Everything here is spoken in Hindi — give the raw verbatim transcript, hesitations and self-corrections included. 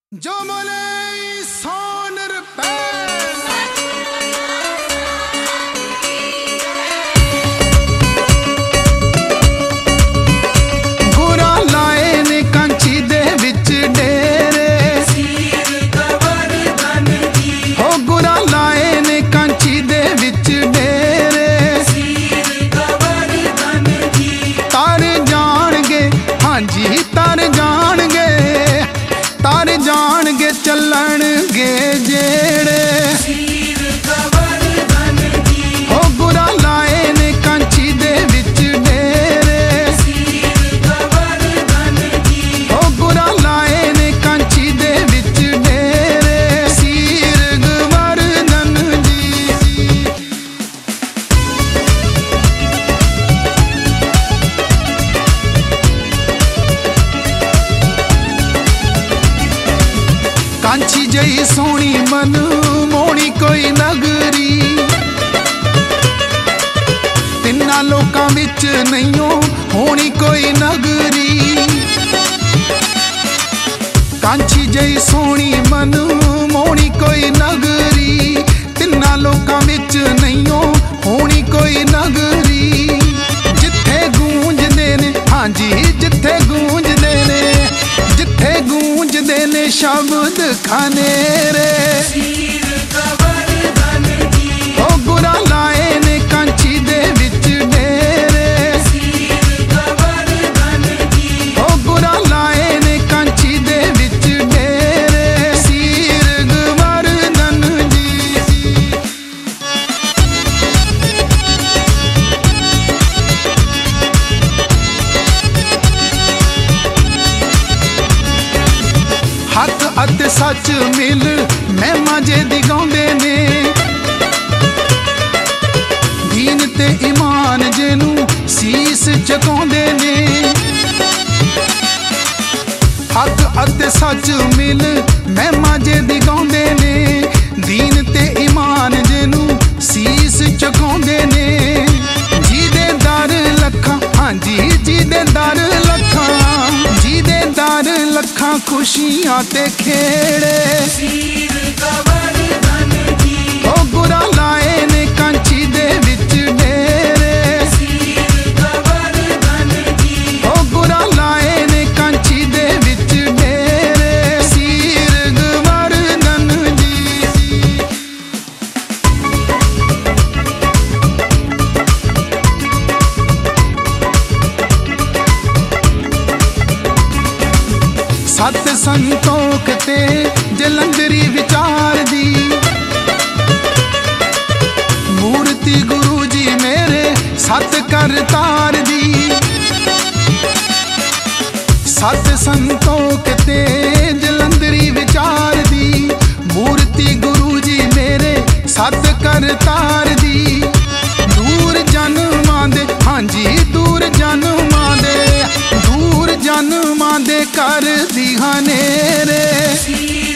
जो बोले सोन रुपए गुरा लाए ने कांची दे विच डेरे हो गुरा लाए ने कांची दे विच डेरे तार जाणगे हाँ जी तार जाणगे तार जाणगे चलणगे जेड़े हो गुरा लाए ने कांची दे विच डेरे हो गुरा लाए ने कांची दे विच डेरे सीर गवर्धन जी कांची जई सोनी मन मोनी कोई नगरी तिन्ना लोकां विच नहीं होनी कोई नगरी कांची जई सोनी मन मोनी कोई नगरी तिन्ना लोकां विच नहीं होनी कोई नगरी जिथे गूंजदे ने हाँ जी जिथे गूंजदे ने जिथे गूंजदे ने शब्द खनेरे ओ गुरा लाए ने कांची दे विच डेरे ओ गुरा लाए ने कांची दे विच डेरे सीर गवर्धन जी हक अते सच मिल महिमा जे दी गाउंदे ने दीन ते ईमान जेनू सीस झुकाउंदे ने हक अते सच मिल महिमा जे दी गाउंदे ने दीन ते ईमान जेनू सीस झुकाउंदे ने जी दे दर लखां हाँ जी जी दे दर लखां जी दे दर लखां खुशियां ते खेड़े ओ गुरा लाए ने कांची दे विच डेरे ओ गुरा लाए ने कांची दे विच डेरे सीर गवर्धन जी सत संतोख ते जलंधरी विचार दी मूर्ति गुरु जी मेरे सत करतार दी सत संतोख ते जलंधरी विचार दी मूर्ति गुरु जी मेरे सत करतार दी दूर जन्मां दे हाँ जी दूर जन्मां दे दूर जन्मां दे कर दी हनेरे